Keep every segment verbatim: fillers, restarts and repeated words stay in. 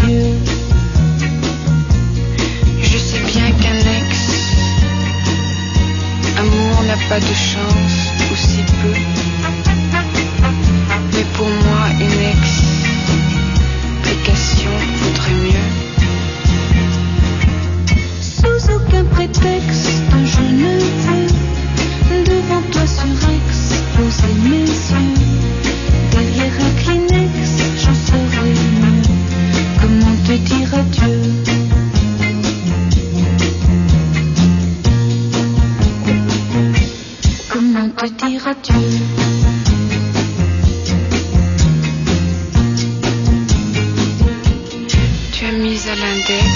adieu. Je sais bien qu'un ex-amour n'a pas de chance, ou si peu. Mais pour moi, une explication vaudrait mieux. Sous aucun prétexte, je ne veux devant toi sur Aix poser mes yeux. Derrière un Kleenex, j'en serai mieux. Comment te dire adieu? Comment te dire adieu? Tu as mis à l'index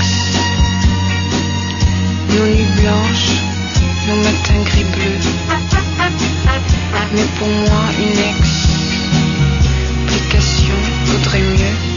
nos nuits blanches, nos matins gris-bleus. Mais pour moi, une explication vaudrait mieux.